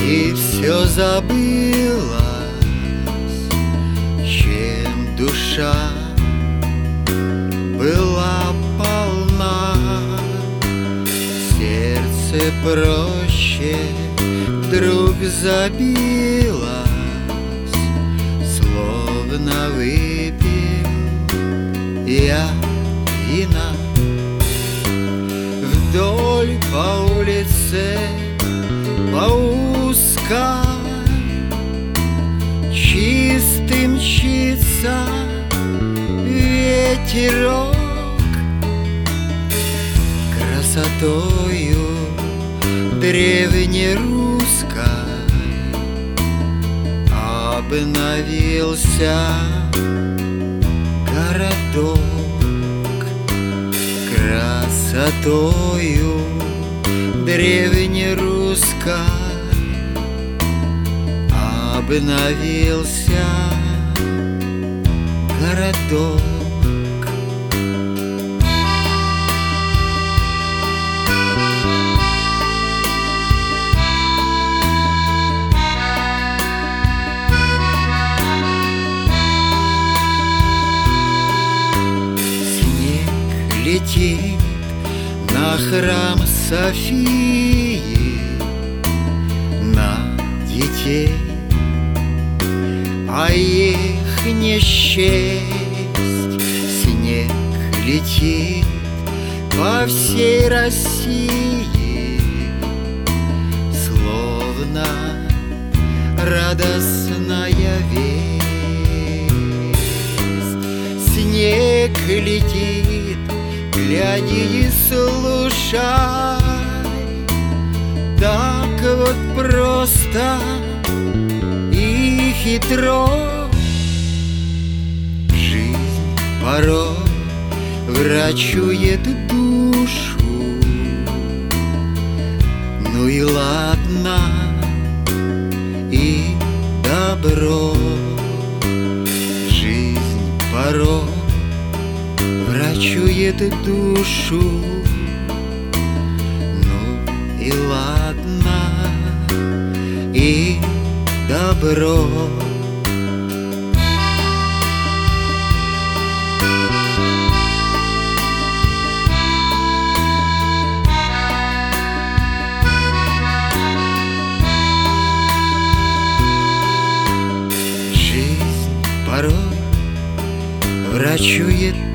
И все забылось, чем душа была полна. Сердце проще вдруг забилось, словно выпил я вина. Вдоль по улице, по узкой, чистый мчится ветерок, красотою древнерусской обновился городок. Красотою древнерусской обновился городок. Снег летит на храм Софии, на детей, а их не счесть. Снег летит по всей России, словно радостная весть. Снег летит, гляди и слушай, так вот просто и хитро. Жизнь порой врачует душу, ну и ладно, и добро. Жизнь порой врачует душу, ну и ладно, и добро. Жизнь порой врачует